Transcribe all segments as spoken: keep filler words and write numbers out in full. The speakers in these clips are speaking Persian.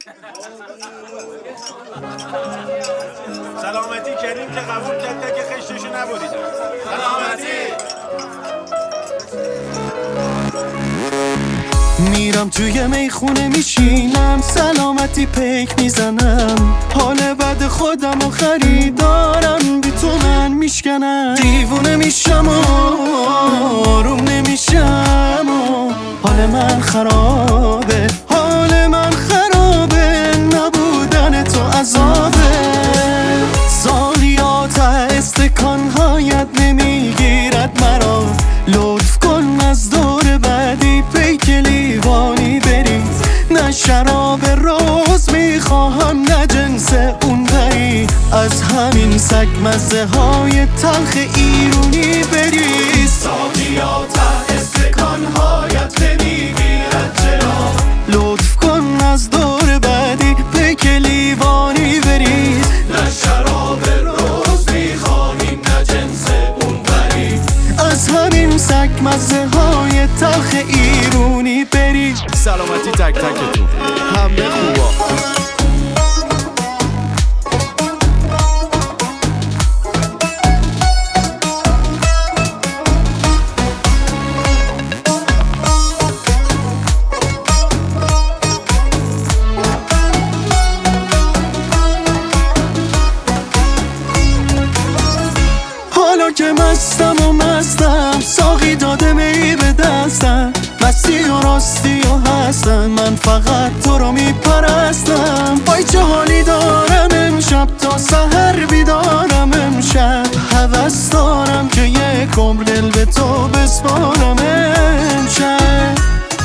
سلامتی کریم که قبول کرده که خشتشو نبرید. سلامتی. میرم توی میخونه میشینم، سلامتی پیک میزنم، حال بد خودم و خریدارم بی تو من میشکنم. دیوونه میشم و آروم نمیشم و حال من خرابه، حال من خرابه، نبودن تو عذابه. سالیات استکانهایت نمیگیرد مرا، لطف کن از دور بعدی پیک لیوانی بری. نه شراب روز میخواهم نه جنس اون بری، از همین سگ مزه های تلخ ایرونی بری. ساقیات استکانهایت نمیگیرد چرا، لطف کن از دور بعدی پیک لیوانی بری. نه شراب روز میخواهیم نه جنس اون بری، از همین سگ مزه های تلخ ایرونی بری. سلامتی تک تکتون، همه خوبا. حالا که مستم و مستم، ساقی داده می به دستم، مستی و راستی و هستم، من فقط تو رو میپرستم. وای چه حالی دارم امشب، تا سحر بیدارم امشب، هوس دارم که یک عمر دل به تو بسپارم امشب.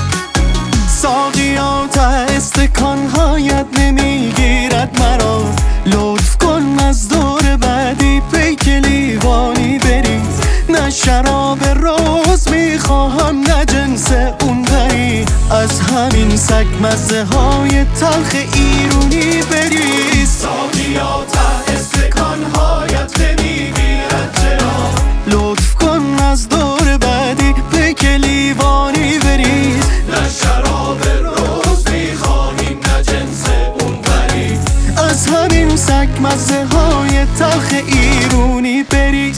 ساقیات استکانهایت نمیگیرد مرا، لطف کن از دور بعدی پیک لیوانی بری. نه شراب روز میخواهم نه جنس اون بری، از همین سگ مزه های تلخ ایرونی بری. ساقیات استکانهایت نمیگیرد چرا، لطف کن از دور بعدی پیک لیوانی بری. نه شراب روز میخواهیم نه جنس اون بری، از همین سگ مزه های تلخ ایرونی بری.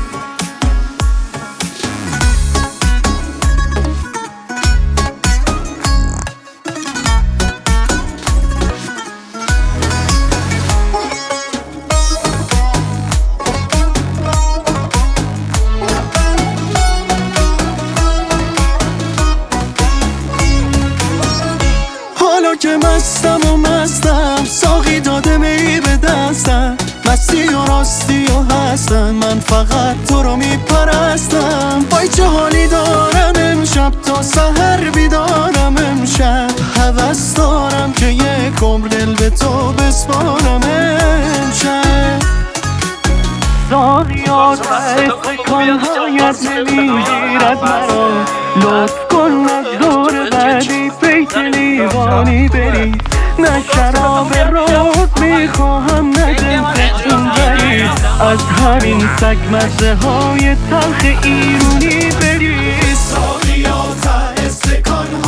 حالا که مستم و مستم، ساقی داده می به دستم، مستی و راستی و هستم، من فقط تو رو میپرستم. وای چه حالی دارم امشب، تا سحر بیدارم امشب، هوس دارم که یک عمر دل به تو بسپارم امشب. ساقیات استکانهایت نمیگیرد مرا، لطف کن از دور بعدی پیک لیوانی بری. نه شراب روز میخواهم نه جنس اون بری، از همین سگ مزه های تلخ ایرونی بری. ساقیات استکانهایت